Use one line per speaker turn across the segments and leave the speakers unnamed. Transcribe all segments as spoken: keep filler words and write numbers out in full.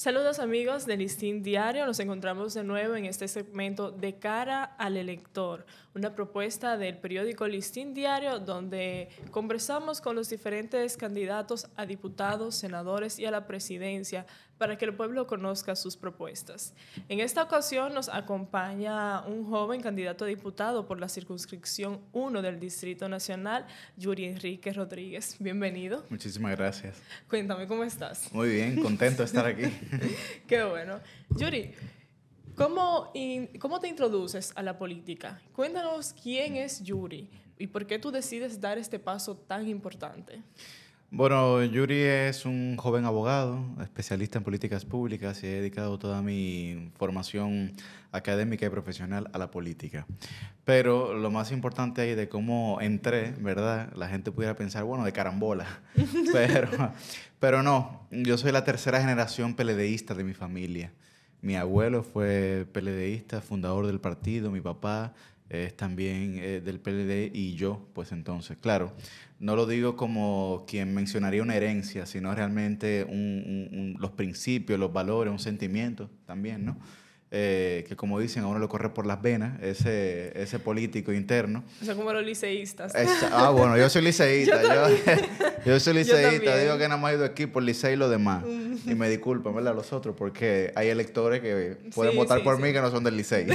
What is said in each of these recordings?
Saludos amigos del Listín Diario, nos encontramos de nuevo en este segmento de cara al elector, una propuesta del periódico Listín Diario donde conversamos con los diferentes candidatos a diputados, senadores y a la presidencia para que el pueblo conozca sus propuestas. En esta ocasión nos acompaña un joven candidato a diputado por la circunscripción uno del Distrito Nacional, Yuri Enrique Rodríguez. Bienvenido.
Muchísimas gracias.
Cuéntame, ¿cómo estás?
Muy bien, contento de estar aquí.
Qué bueno. Yuri, ¿cómo, in, ¿cómo te introduces a la política? Cuéntanos quién es Yuri y por qué tú decides dar este paso tan importante.
Bueno, Yuri es un joven abogado, especialista en políticas públicas y he dedicado toda mi formación académica y profesional a la política. Pero lo más importante ahí de cómo entré, ¿verdad? La gente pudiera pensar, bueno, de carambola. Pero, pero no, yo soy la tercera generación peledeísta de mi familia. Mi abuelo fue peledeísta, fundador del partido, mi papá es también eh, del P L D y yo, pues entonces, claro, no lo digo como quien mencionaría una herencia, sino realmente un, un, un, los principios, los valores, un sentimiento también, ¿no? Eh, que como dicen, a uno le corre por las venas, ese, ese político interno.
O sea, como los liceístas.
Es, ah, bueno, yo soy liceísta. yo, yo, yo soy liceísta,
yo
digo que nada más he ido aquí por liceo y lo demás. Mm. Y me disculpan, ¿verdad? Los otros, porque hay electores que pueden sí, votar sí, por sí. mí que no son del liceo.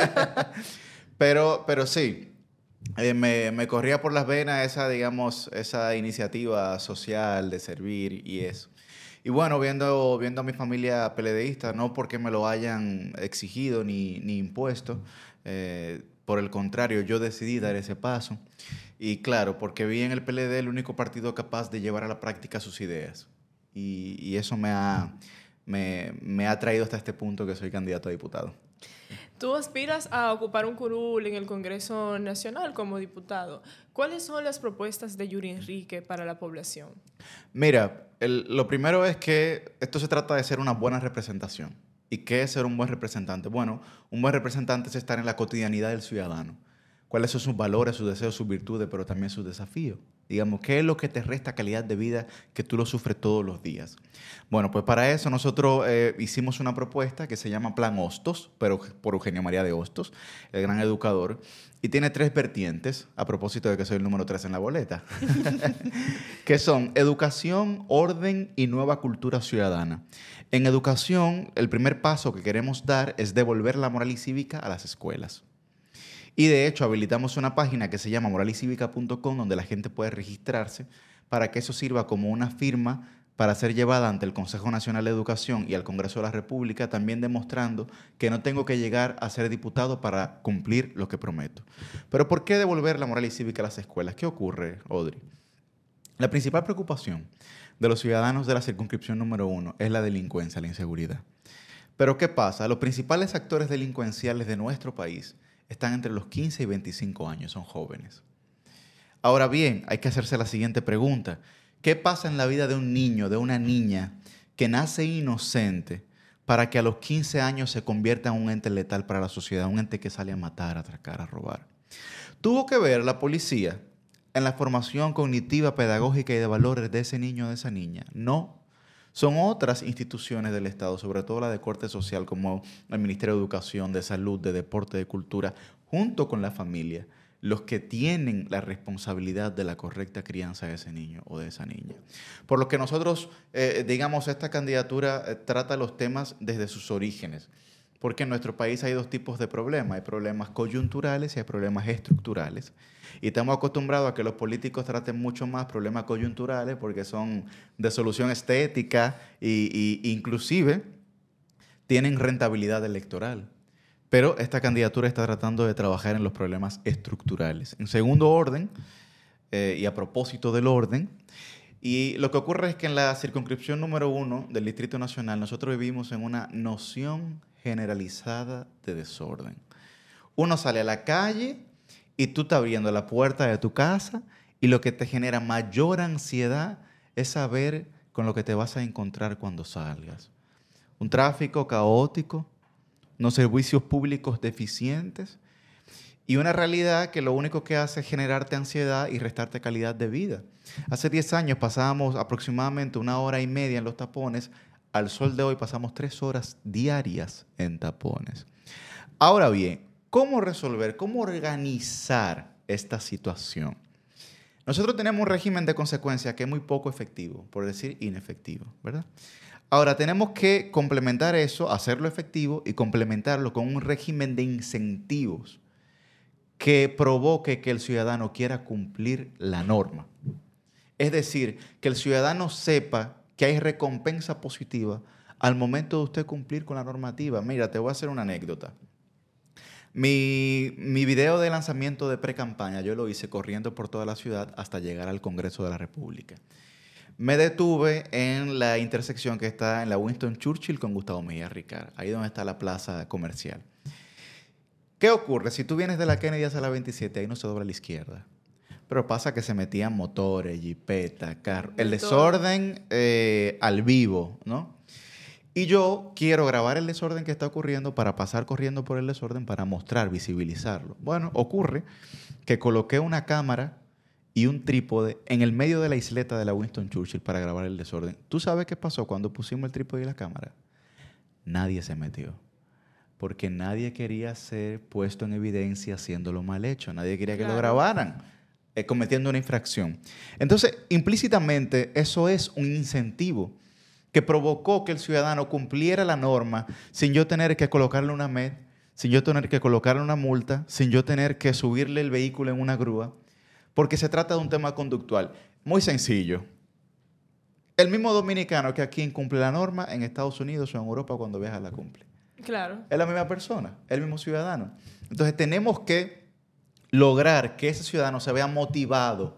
Pero, pero sí, eh, me, me corría por las venas esa, digamos, esa iniciativa social de servir y eso. Y bueno, viendo, viendo a mi familia peledeísta, no porque me lo hayan exigido ni, ni impuesto, eh, por el contrario, yo decidí dar ese paso. Y claro, porque vi en el P L D el único partido capaz de llevar a la práctica sus ideas. Y, y eso me ha, me, me ha traído hasta este punto que soy candidato a diputado.
Tú aspiras a ocupar un curul en el Congreso Nacional como diputado. ¿Cuáles son las propuestas de Yuri Enrique para la población?
Mira, el, lo primero es que esto se trata de ser una buena representación. ¿Y qué es ser un buen representante? Bueno, un buen representante es estar en la cotidianidad del ciudadano. ¿Cuáles son sus valores, sus deseos, sus virtudes, pero también sus desafíos? Digamos, ¿qué es lo que te resta calidad de vida que tú lo sufres todos los días? Bueno, pues para eso nosotros eh, hicimos una propuesta que se llama Plan Hostos, pero por Eugenio María de Hostos, el gran educador, y tiene tres vertientes, a propósito de que soy el número tres en la boleta, que son educación, orden y nueva cultura ciudadana. En educación, el primer paso que queremos dar es devolver la moral y cívica a las escuelas. Y de hecho habilitamos una página que se llama moral y cívica punto com donde la gente puede registrarse para que eso sirva como una firma para ser llevada ante el Consejo Nacional de Educación y al Congreso de la República, también demostrando que no tengo que llegar a ser diputado para cumplir lo que prometo. Pero ¿por qué devolver la moral y cívica a las escuelas? ¿Qué ocurre, Audrey? La principal preocupación de los ciudadanos de la circunscripción número uno es la delincuencia, la inseguridad. Pero ¿qué pasa? Los principales actores delincuenciales de nuestro país están entre los quince y veinticinco años, son jóvenes. Ahora bien, hay que hacerse la siguiente pregunta. ¿Qué pasa en la vida de un niño, de una niña que nace inocente para que a los quince años se convierta en un ente letal para la sociedad, un ente que sale a matar, a atracar, a robar? ¿Tuvo que ver la policía en la formación cognitiva, pedagógica y de valores de ese niño o de esa niña? No. Son otras instituciones del Estado, sobre todo la de corte social, como el Ministerio de Educación, de Salud, de Deporte, de Cultura, junto con la familia, los que tienen la responsabilidad de la correcta crianza de ese niño o de esa niña. Por lo que nosotros, eh, digamos, esta candidatura eh, trata los temas desde sus orígenes, porque en nuestro país hay dos tipos de problemas. Hay problemas coyunturales y hay problemas estructurales. Y estamos acostumbrados a que los políticos traten mucho más problemas coyunturales porque son de solución estética e inclusive tienen rentabilidad electoral. Pero esta candidatura está tratando de trabajar en los problemas estructurales. En segundo orden, eh, y a propósito del orden, y lo que ocurre es que en la circunscripción número uno del Distrito Nacional nosotros vivimos en una noción generalizada de desorden. Uno sale a la calle y tú estás abriendo la puerta de tu casa y lo que te genera mayor ansiedad es saber con lo que te vas a encontrar cuando salgas. Un tráfico caótico, unos servicios públicos deficientes y una realidad que lo único que hace es generarte ansiedad y restarte calidad de vida. Hace diez años pasábamos aproximadamente una hora y media en los tapones al sol de hoy pasamos tres horas diarias en tapones. Ahora bien, ¿cómo resolver, cómo organizar esta situación? Nosotros tenemos un régimen de consecuencias que es muy poco efectivo, por decir inefectivo, ¿verdad? Ahora, tenemos que complementar eso, hacerlo efectivo y complementarlo con un régimen de incentivos que provoque que el ciudadano quiera cumplir la norma. Es decir, que el ciudadano sepa que hay recompensa positiva al momento de usted cumplir con la normativa. Mira, te voy a hacer una anécdota. Mi, mi video de lanzamiento de pre-campaña yo lo hice corriendo por toda la ciudad hasta llegar al Congreso de la República. Me detuve en la intersección que está en la Winston Churchill con Gustavo Mejía Ricard, ahí donde está la plaza comercial. ¿Qué ocurre? Si tú vienes de la Kennedy hacia la veintisiete, ahí no se dobla a la izquierda. Pero pasa que se metían motores, jipetas, carros. El desorden eh, al vivo, ¿no? Y yo quiero grabar el desorden que está ocurriendo para pasar corriendo por el desorden para mostrar, visibilizarlo. Bueno, ocurre que coloqué una cámara y un trípode en el medio de la isleta de la Winston Churchill para grabar el desorden. ¿Tú sabes qué pasó cuando pusimos el trípode y la cámara? Nadie se metió. Porque nadie quería ser puesto en evidencia haciéndolo mal hecho. Nadie quería que claro. lo grabaran eh, cometiendo una infracción. Entonces, implícitamente, eso es un incentivo que provocó que el ciudadano cumpliera la norma sin yo tener que colocarle una M E D, sin yo tener que colocarle una multa, sin yo tener que subirle el vehículo en una grúa, porque se trata de un tema conductual. Muy sencillo. El mismo dominicano que aquí incumple la norma, en Estados Unidos o en Europa cuando viaja la cumple.
Claro.
Es la misma persona, el mismo ciudadano. Entonces tenemos que lograr que ese ciudadano se vea motivado,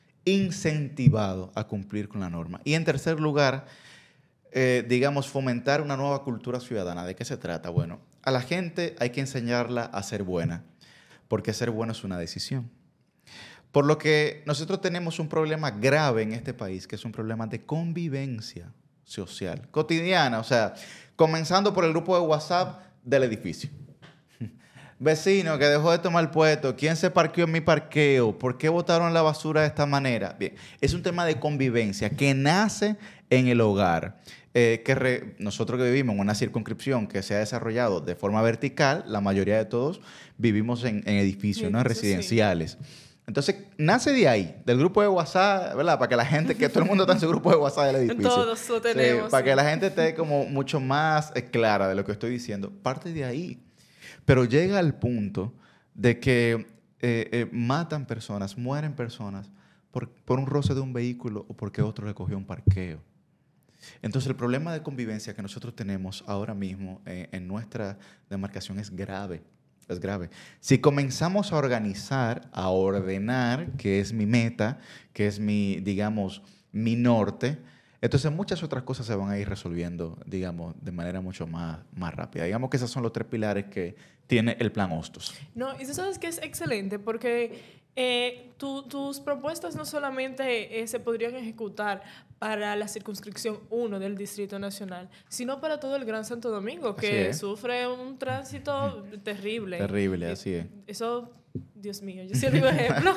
incentivado a cumplir con la norma. Y en tercer lugar, eh, digamos, fomentar una nueva cultura ciudadana. ¿De qué se trata? Bueno, a la gente hay que enseñarla a ser buena, porque ser bueno es una decisión. Por lo que nosotros tenemos un problema grave en este país, que es un problema de convivencia social, cotidiana. O sea, comenzando por el grupo de WhatsApp del edificio. Vecino que dejó de tomar puesto, ¿quién se parqueó en mi parqueo? ¿Por qué botaron la basura de esta manera? Bien, es un tema de convivencia que nace en el hogar. Eh, que re, nosotros que vivimos en una circunscripción que se ha desarrollado de forma vertical, la mayoría de todos vivimos en, en edificios, sí, ¿no? En residenciales. Sí. Entonces, nace de ahí, del grupo de WhatsApp, ¿verdad? Para que la gente, que todo el mundo está en su grupo de WhatsApp del edificio.
Todos lo tenemos.
Sí, para
sí.
que la gente esté como mucho más clara de lo que estoy diciendo. Parte de ahí. Pero llega al punto de que eh, eh, matan personas, mueren personas por, por un roce de un vehículo o porque otro le cogió un parqueo. Entonces, el problema de convivencia que nosotros tenemos ahora mismo eh, en nuestra demarcación es grave. Es grave. Si comenzamos a organizar, a ordenar, que es mi meta, que es mi, digamos, mi norte, entonces muchas otras cosas se van a ir resolviendo, digamos, de manera mucho más, más rápida. Digamos que esos son los tres pilares que tiene el Plan Hostos.
No, y tú sabes que es excelente porque eh, tu, tus propuestas no solamente eh, se podrían ejecutar para la circunscripción uno del Distrito Nacional, sino para todo el Gran Santo Domingo, que sufre un tránsito mm. terrible.
Terrible, así es.
Eso, Dios mío, yo sí digo ejemplo.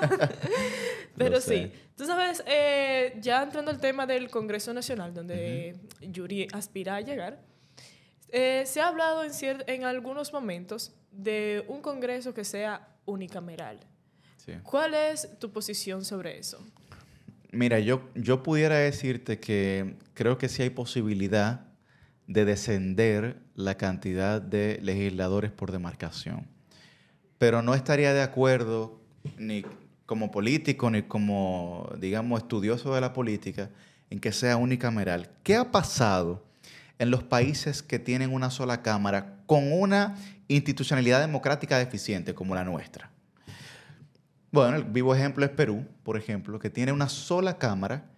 Pero sí, tú sabes, eh, ya entrando al tema del Congreso Nacional, donde uh-huh. Yuri aspira a llegar, eh, se ha hablado en, cier- en algunos momentos de un Congreso que sea unicameral. Sí. ¿Cuál es tu posición sobre eso?
Mira, yo, yo pudiera decirte que creo que sí hay posibilidad de descender la cantidad de legisladores por demarcación. Pero no estaría de acuerdo ni como político ni como, digamos, estudioso de la política en que sea unicameral. ¿Qué ha pasado en los países que tienen una sola cámara con una institucionalidad democrática deficiente como la nuestra? Bueno, el vivo ejemplo es Perú, por ejemplo, que tiene una sola cámara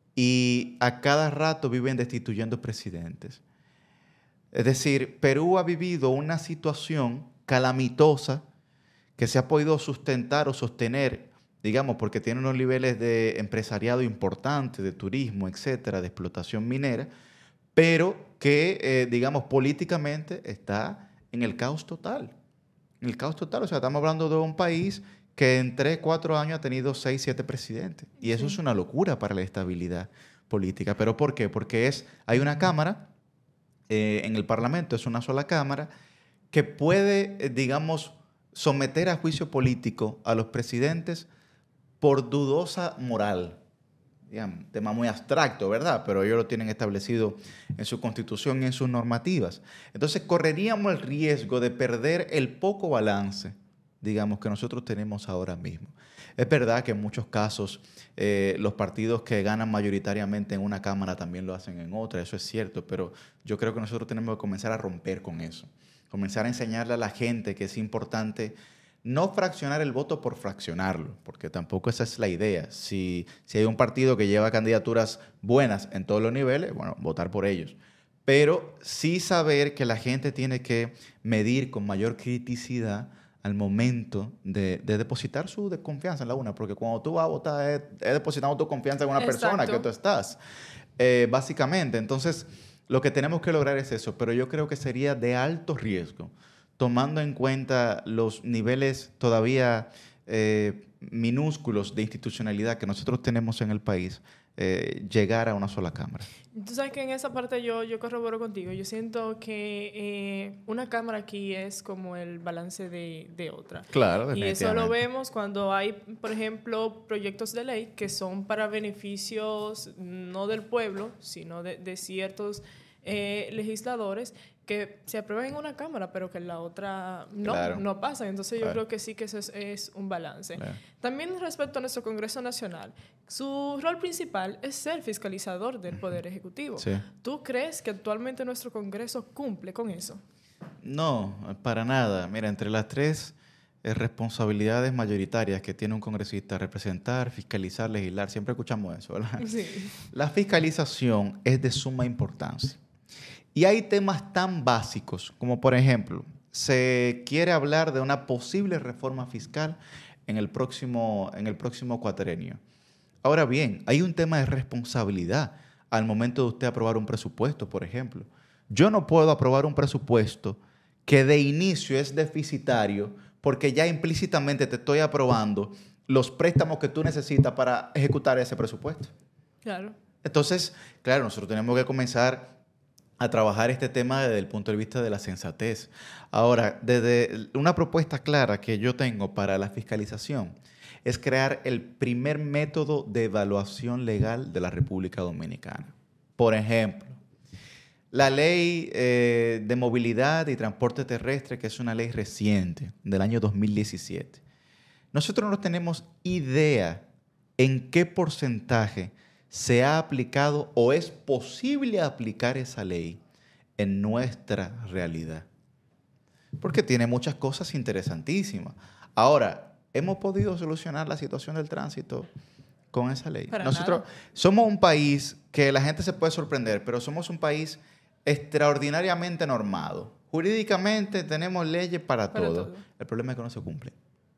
y a cada rato viven destituyendo presidentes. Es decir, Perú ha vivido una situación calamitosa que se ha podido sustentar o sostener, digamos, porque tiene unos niveles de empresariado importantes, de turismo, etcétera, de explotación minera, pero que, eh, digamos, políticamente está en el caos total. En el caos total, o sea, estamos hablando de un país que en tres, cuatro años ha tenido seis, siete presidentes. Y eso sí. es una locura para la estabilidad política. ¿Pero por qué? Porque es, hay una cámara eh, en el Parlamento es una sola Cámara que puede, eh, digamos, someter a juicio político a los presidentes por dudosa moral. Digamos, tema muy abstracto, ¿verdad? Pero ellos lo tienen establecido en su constitución y en sus normativas. Entonces, correríamos el riesgo de perder el poco balance, digamos, que nosotros tenemos ahora mismo. Es verdad que en muchos casos eh, los partidos que ganan mayoritariamente en una Cámara también lo hacen en otra, eso es cierto, pero yo creo que nosotros tenemos que comenzar a romper con eso. Comenzar a enseñarle a la gente que es importante no fraccionar el voto por fraccionarlo, porque tampoco esa es la idea. Si, si hay un partido que lleva candidaturas buenas en todos los niveles, bueno, votar por ellos. Pero sí saber que la gente tiene que medir con mayor criticidad al momento de, de depositar su desconfianza en la urna, porque cuando tú vas a votar es, es depositando tu confianza en una
Exacto.
persona que tú estás, eh, básicamente. Entonces, lo que tenemos que lograr es eso, pero yo creo que sería de alto riesgo, tomando en cuenta los niveles todavía eh, minúsculos de institucionalidad que nosotros tenemos en el país, eh, llegar a una sola Cámara.
Tú sabes que en esa parte yo, yo corroboro contigo. Yo siento que eh, una Cámara aquí es como el balance de, de otra.
Claro,
Y eso lo
definitivamente.
vemos cuando hay, por ejemplo, proyectos de ley que son para beneficios no del pueblo, sino de, de ciertos eh, legisladores que se aprueban en una Cámara, pero que en la otra no,
Claro.
no pasa. Entonces yo
Claro.
creo que sí que eso es, es un balance.
Claro.
También respecto a nuestro Congreso Nacional, su rol principal es ser fiscalizador del Poder Ejecutivo.
Sí.
¿Tú crees que actualmente nuestro Congreso cumple con eso?
No, para nada. Mira, entre las tres eh, responsabilidades mayoritarias que tiene un congresista, representar, fiscalizar, legislar, siempre escuchamos eso, ¿verdad?
Sí.
La fiscalización es de suma importancia. Y hay temas tan básicos como, por ejemplo, se quiere hablar de una posible reforma fiscal en el próximo, en el próximo cuatrenio. Ahora bien, hay un tema de responsabilidad al momento de usted aprobar un presupuesto, por ejemplo. Yo no puedo aprobar un presupuesto que de inicio es deficitario porque ya implícitamente te estoy aprobando los préstamos que tú necesitas para ejecutar ese presupuesto.
Claro.
Entonces, claro, nosotros tenemos que comenzar a trabajar este tema desde el punto de vista de la sensatez. Ahora, desde una propuesta clara que yo tengo para la fiscalización es crear el primer método de evaluación legal de la República Dominicana. Por ejemplo, la ley eh, de movilidad y transporte terrestre, que es una ley reciente, del año dos mil diecisiete. Nosotros no tenemos idea en qué porcentaje se ha aplicado o es posible aplicar esa ley en nuestra realidad. Porque tiene muchas cosas interesantísimas. Ahora, ¿hemos podido solucionar la situación del tránsito con esa ley?
Para
Nosotros
nada.
somos un país que la gente se puede sorprender, pero somos un país extraordinariamente normado. Jurídicamente tenemos leyes para,
Para
todo.
todo.
El problema es que no se cumplen.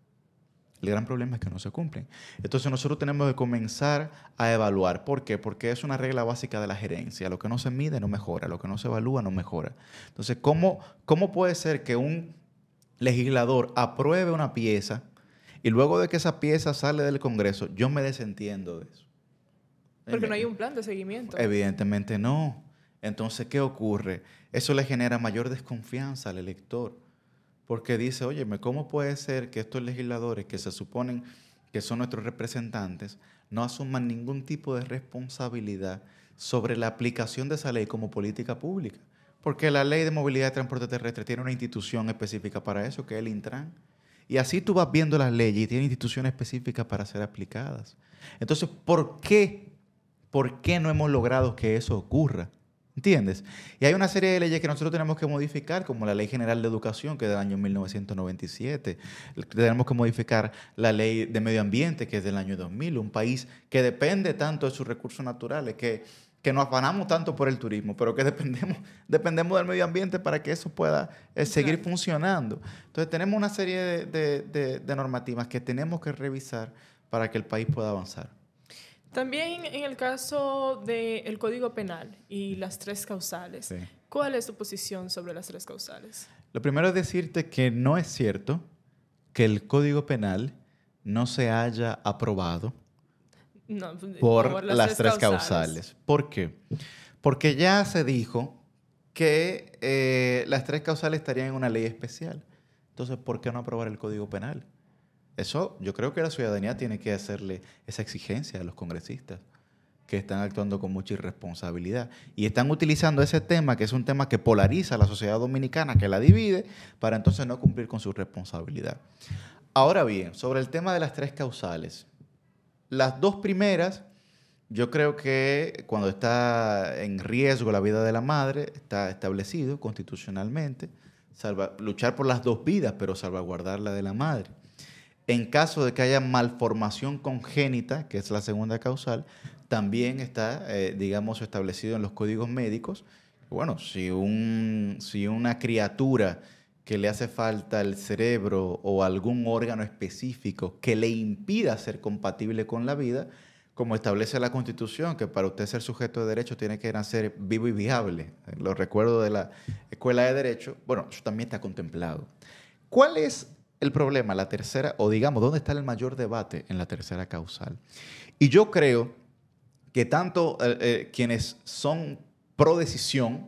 El gran problema es que no se cumplen. Entonces nosotros tenemos que comenzar a evaluar. ¿Por qué? Porque es una regla básica de la gerencia. Lo que no se mide no mejora, lo que no se evalúa no mejora. Entonces, ¿cómo, cómo puede ser que un legislador apruebe una pieza y luego de que esa pieza sale del Congreso, yo me desentiendo de eso?
Porque no hay un plan de seguimiento.
Evidentemente no. Entonces, ¿qué ocurre? Eso le genera mayor desconfianza al elector. Porque dice, óyeme, ¿cómo puede ser que estos legisladores que se suponen que son nuestros representantes no asuman ningún tipo de responsabilidad sobre la aplicación de esa ley como política pública? Porque la ley de movilidad y transporte terrestre tiene una institución específica para eso, que es el Intran. Y así tú vas viendo las leyes y tiene instituciones específicas para ser aplicadas. Entonces, ¿por qué? ¿Por qué no hemos logrado que eso ocurra? ¿Entiendes? Y hay una serie de leyes que nosotros tenemos que modificar, como la Ley General de Educación, que es del año mil novecientos noventa y siete. Tenemos que modificar la Ley de Medio Ambiente, que es del año dos mil. Un país que depende tanto de sus recursos naturales, que, que nos afanamos tanto por el turismo, pero que dependemos, dependemos del medio ambiente para que eso pueda eh, seguir
Claro.
funcionando. Entonces tenemos una serie de, de, de, de normativas que tenemos que revisar para que el país pueda avanzar.
También en el caso del Código Penal y las tres causales,
Sí.
¿cuál es tu posición sobre las tres causales?
Lo primero es decirte que no es cierto que el Código Penal no se haya aprobado
No,
por las, las tres causales. causales. ¿Por qué? Porque ya se dijo que eh, las tres causales estarían en una ley especial. Entonces, ¿por qué no aprobar el Código Penal? Eso yo creo que la ciudadanía tiene que hacerle esa exigencia a los congresistas, que están actuando con mucha irresponsabilidad y están utilizando ese tema, que es un tema que polariza a la sociedad dominicana, que la divide, para entonces no cumplir con su responsabilidad. Ahora bien, sobre el tema de las tres causales, las dos primeras, yo creo que cuando está en riesgo la vida de la madre, está establecido constitucionalmente, salva, luchar por las dos vidas, pero salvaguardar la de la madre. En caso de que haya malformación congénita, que es la segunda causal, también está, eh, digamos, establecido en los códigos médicos. Bueno, si, un, si una criatura que le hace falta el cerebro o algún órgano específico que le impida ser compatible con la vida, como establece la Constitución, que para usted ser sujeto de derecho tiene que nacer vivo y viable. Lo recuerdo de la Escuela de Derecho. Bueno, eso también está contemplado. ¿Cuál es el problema? La tercera, o digamos, ¿dónde está el mayor debate en la tercera causal? Y yo creo que tanto eh, eh, quienes son pro decisión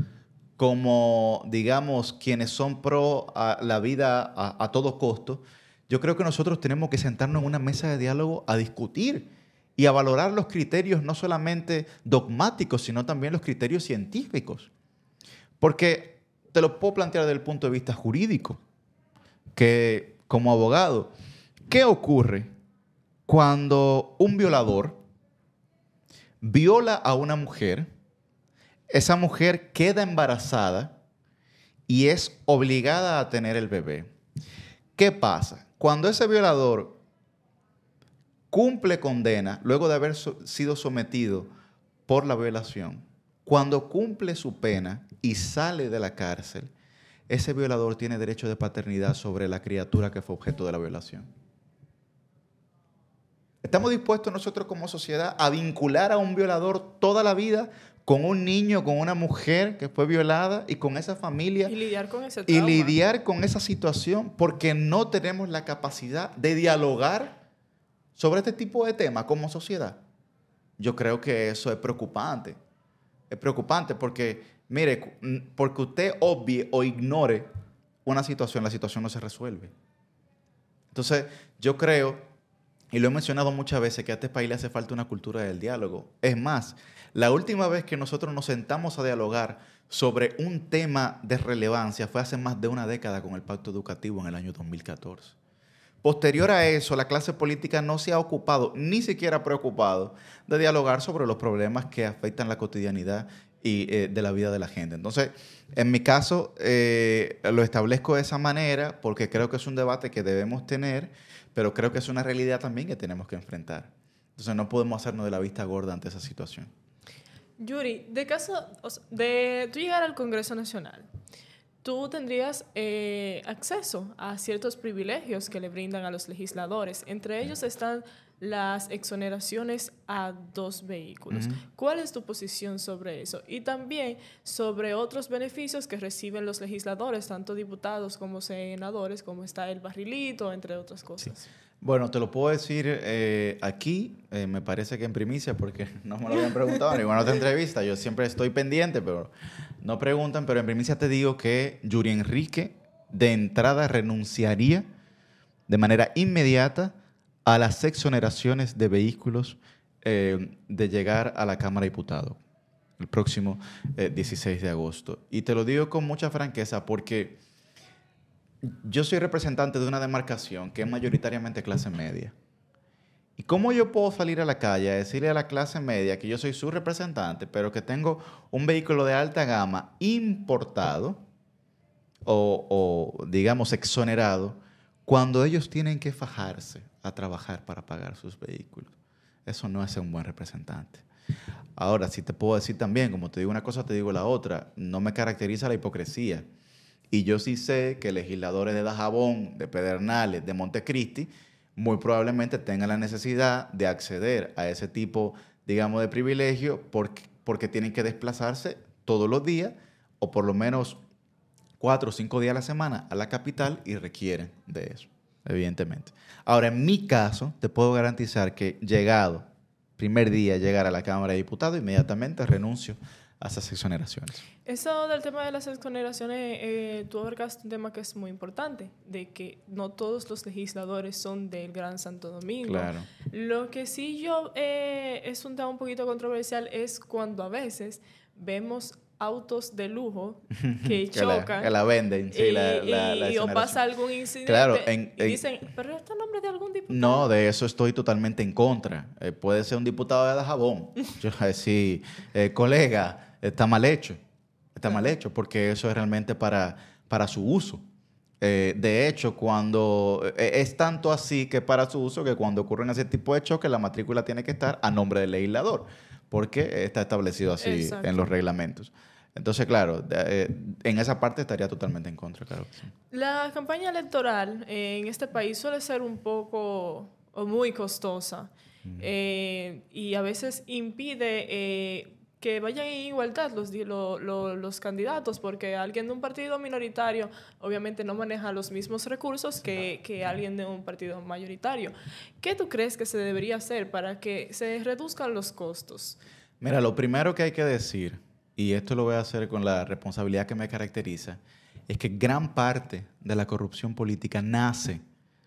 como, digamos, quienes son pro a la vida a, a todo costo, yo creo que nosotros tenemos que sentarnos en una mesa de diálogo a discutir y a valorar los criterios no solamente dogmáticos, sino también los criterios científicos. Porque te lo puedo plantear desde el punto de vista jurídico, que como abogado, ¿qué ocurre cuando un violador viola a una mujer, esa mujer queda embarazada y es obligada a tener el bebé? ¿Qué pasa? Cuando ese violador cumple condena, luego de haber so- sido sometido por la violación, cuando cumple su pena y sale de la cárcel, ese violador tiene derecho de paternidad sobre la criatura que fue objeto de la violación. ¿Estamos dispuestos nosotros como sociedad a vincular a un violador toda la vida con un niño, con una mujer que fue violada y con esa familia?
Y lidiar con ese
Y
trauma.
lidiar con esa situación porque no tenemos la capacidad de dialogar sobre este tipo de temas como sociedad. Yo creo que eso es preocupante. Es preocupante porque, mire, porque usted obvie o ignore una situación, la situación no se resuelve. Entonces, yo creo, y lo he mencionado muchas veces, que a este país le hace falta una cultura del diálogo. Es más, la última vez que nosotros nos sentamos a dialogar sobre un tema de relevancia fue hace más de una década con el Pacto Educativo en el año dos mil catorce. Posterior a eso, la clase política no se ha ocupado, ni siquiera preocupado, de dialogar sobre los problemas que afectan la cotidianidad y, eh, de la vida de la gente. Entonces, en mi caso, eh, lo establezco de esa manera porque creo que es un debate que debemos tener, pero creo que es una realidad también que tenemos que enfrentar. Entonces, no podemos hacernos de la vista gorda ante esa situación.
Yuri, de caso o sea, de tú llegar al Congreso Nacional, tú tendrías eh, acceso a ciertos privilegios que le brindan a los legisladores. Entre ellos están las exoneraciones a dos vehículos. Uh-huh. ¿Cuál es tu posición sobre eso? Y también sobre otros beneficios que reciben los legisladores, tanto diputados como senadores, como está el barrilito, entre otras cosas.
Sí. Bueno, te lo puedo decir eh, aquí, eh, me parece que en primicia, porque no me lo habían preguntado, ni en otra entrevista. Yo siempre estoy pendiente, pero no preguntan. Pero en primicia te digo que Yuri Enrique, de entrada, renunciaría de manera inmediata a las exoneraciones de vehículos eh, de llegar a la Cámara de Diputados el próximo eh, dieciséis de agosto. Y te lo digo con mucha franqueza porque yo soy representante de una demarcación que es mayoritariamente clase media. ¿Y cómo yo puedo salir a la calle a decirle a la clase media que yo soy su representante, pero que tengo un vehículo de alta gama importado o, o digamos, exonerado, cuando ellos tienen que fajarse a trabajar para pagar sus vehículos? Eso no es ser un buen representante. Ahora, sí te puedo decir también, como te digo una cosa, te digo la otra, no me caracteriza la hipocresía. Y yo sí sé que legisladores de Dajabón, de Pedernales, de Montecristi, muy probablemente tengan la necesidad de acceder a ese tipo, digamos, de privilegio porque, porque tienen que desplazarse todos los días o por lo menos cuatro o cinco días a la semana a la capital y requieren de eso, evidentemente. Ahora, en mi caso, te puedo garantizar que llegado, primer día llegar a la Cámara de Diputados, inmediatamente renuncio a esas exoneraciones.
Eso del tema de las exoneraciones, eh, tú abarcas un tema que es muy importante, de que no todos los legisladores son del Gran Santo Domingo.
Claro.
Lo que sí yo eh, es un tema un poquito controversial es cuando a veces vemos autos de lujo que, que chocan.
La, que la venden, sí,
y,
la, la,
y,
la
y o pasa algún incidente
claro, en,
y
en,
dicen, pero ¿este nombre de algún diputado?
No, de eso estoy totalmente en contra. Eh, puede ser un diputado de Dajabón. Yo voy a decir, eh, colega, está mal hecho. Está mal hecho porque eso es realmente para, para su uso. Eh, de hecho, cuando eh, es tanto así que para su uso que cuando ocurren ese tipo de choques, la matrícula tiene que estar a nombre del legislador, porque está establecido así Exacto. en los reglamentos. Entonces, claro, eh, en esa parte estaría totalmente en contra, claro. Sí.
La campaña electoral eh, en este país suele ser un poco o muy costosa mm. eh, y a veces impide eh, que vayan en igualdad los, lo, lo, los candidatos, porque alguien de un partido minoritario obviamente no maneja los mismos recursos que, que alguien de un partido mayoritario. ¿Qué tú crees que se debería hacer para que se reduzcan los costos?
Mira, lo primero que hay que decir, y esto lo voy a hacer con la responsabilidad que me caracteriza, es que gran parte de la corrupción política nace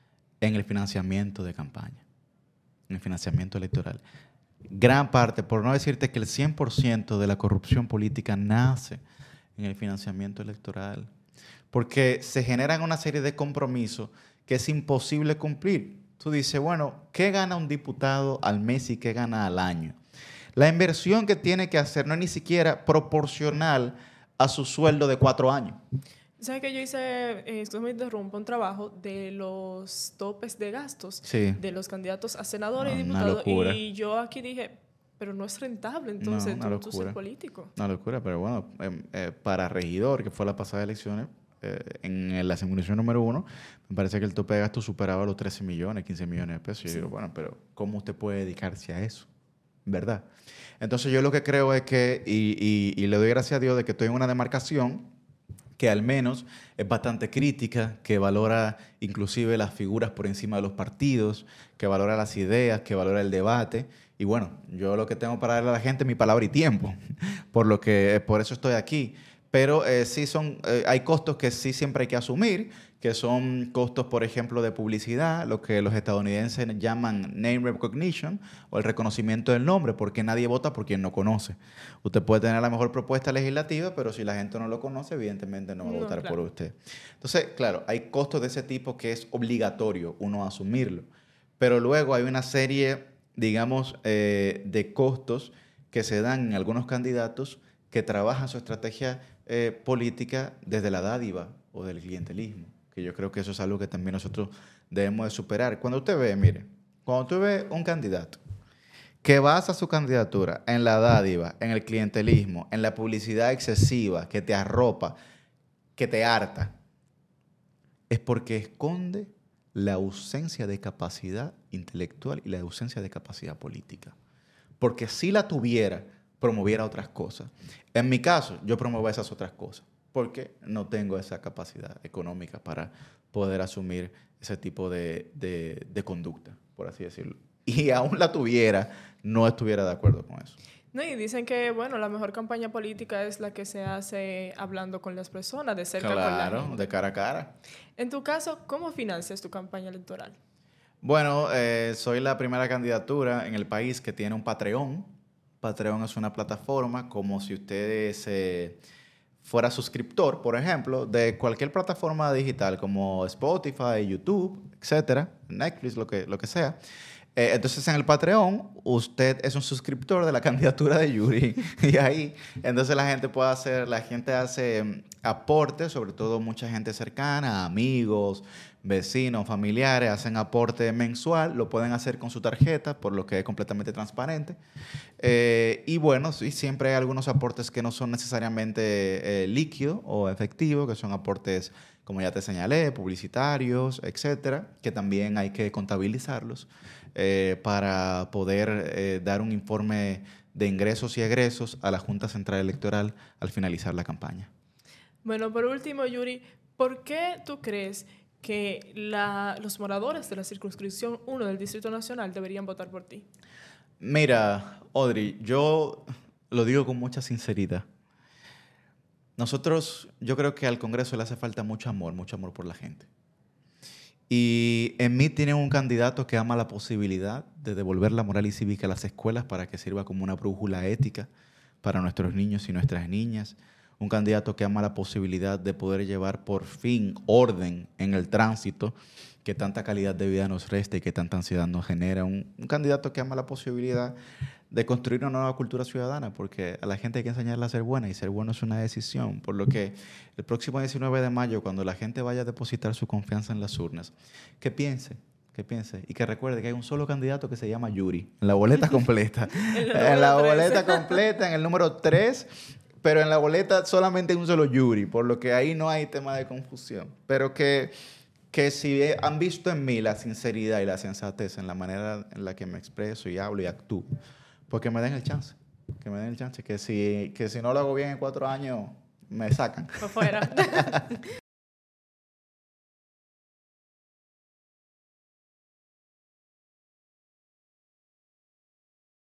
en el financiamiento de campaña, en el financiamiento electoral. Gran parte, por no decirte que el cien por ciento de la corrupción política nace en el financiamiento electoral, porque se generan una serie de compromisos que es imposible cumplir. Tú dices, bueno, ¿qué gana un diputado al mes y qué gana al año? La inversión que tiene que hacer no es ni siquiera proporcional a su sueldo de cuatro años.
¿Sabes que yo hice, eh, esto me interrumpo, un trabajo de los topes de gastos
sí.
de los candidatos a senadores
no,
y diputados?
Una
y yo aquí dije, pero no es rentable entonces
no,
tú, tú ser político.
Una locura, pero bueno, eh, eh, para regidor, que fue la pasada elecciones, eh, en la simulación número uno, me parece que el tope de gasto superaba los trece millones, quince millones de pesos. Y sí. yo digo, bueno, pero ¿cómo usted puede dedicarse a eso? ¿Verdad? Entonces yo lo que creo es que, y, y, y le doy gracias a Dios de que estoy en una demarcación que al menos es bastante crítica, que valora inclusive las figuras por encima de los partidos, que valora las ideas, que valora el debate. Y bueno, yo lo que tengo para darle a la gente es mi palabra y tiempo, por lo que por eso estoy aquí. Pero eh, sí son, eh, hay costos que sí siempre hay que asumir, que son costos, por ejemplo, de publicidad, lo que los estadounidenses llaman name recognition, o el reconocimiento del nombre, porque nadie vota por quien no conoce. Usted puede tener la mejor propuesta legislativa, pero si la gente no lo conoce, evidentemente no va a no, votar claro. por usted. Entonces, claro, hay costos de ese tipo que es obligatorio uno asumirlo. Pero luego hay una serie, digamos, eh, de costos que se dan en algunos candidatos que trabajan su estrategia eh, política desde la dádiva o del clientelismo, que yo creo que eso es algo que también nosotros debemos de superar. Cuando usted ve, mire, cuando usted ve un candidato que basa su candidatura en la dádiva, en el clientelismo, en la publicidad excesiva que te arropa, que te harta, es porque esconde la ausencia de capacidad intelectual y la ausencia de capacidad política. Porque si la tuviera, promoviera otras cosas. En mi caso, yo promuevo esas otras cosas porque no tengo esa capacidad económica para poder asumir ese tipo de, de, de conducta, por así decirlo. Y aún la tuviera, no estuviera de acuerdo con eso.
No, y dicen que, bueno, la mejor campaña política es la que se hace hablando con las personas, de cerca
claro,
con la gente.
Claro, de cara a cara.
En tu caso, ¿cómo financias tu campaña electoral?
Bueno, eh, soy la primera candidatura en el país que tiene un Patreon. Patreon es una plataforma como si usted eh, fuera suscriptor, por ejemplo, de cualquier plataforma digital como Spotify, YouTube, etcétera, Netflix, lo que, lo que sea. Eh, entonces, en el Patreon, usted es un suscriptor de la candidatura de Yuri. Y ahí, entonces la gente puede hacer, la gente hace um, aportes, sobre todo mucha gente cercana, amigos, vecinos, familiares, hacen aporte mensual, lo pueden hacer con su tarjeta, por lo que es completamente transparente. Eh, y bueno, sí, siempre hay algunos aportes que no son necesariamente eh, líquidos o efectivos, que son aportes, como ya te señalé, publicitarios, etcétera, que también hay que contabilizarlos eh, para poder eh, dar un informe de ingresos y egresos a la Junta Central Electoral al finalizar la campaña.
Bueno, por último, Yuri, ¿por qué tú crees que la, los moradores de la circunscripción uno del Distrito Nacional deberían votar por ti?
Mira, Audrey, yo lo digo con mucha sinceridad. Nosotros, yo creo que al Congreso le hace falta mucho amor, mucho amor por la gente. Y en mí tienen un candidato que ama la posibilidad de devolver la moral y cívica a las escuelas para que sirva como una brújula ética para nuestros niños y nuestras niñas. Un candidato que ama la posibilidad de poder llevar por fin orden en el tránsito, que tanta calidad de vida nos resta y que tanta ansiedad nos genera. Un, un candidato que ama la posibilidad de construir una nueva cultura ciudadana, porque a la gente hay que enseñarle a ser buena y ser bueno es una decisión. Por lo que el próximo diecinueve de mayo, cuando la gente vaya a depositar su confianza en las urnas, que piense, que piense y que recuerde que hay un solo candidato que se llama Yuri, en la boleta completa. En la boleta completa, en el número tres, pero en la boleta solamente hay un solo Yuri, por lo que ahí no hay tema de confusión. Pero que, que si han visto en mí la sinceridad y la sensatez en la manera en la que me expreso y hablo y actúo, pues que me den el chance, que me den el chance, que si, que si no lo hago bien en cuatro años, me sacan.
Por fuera.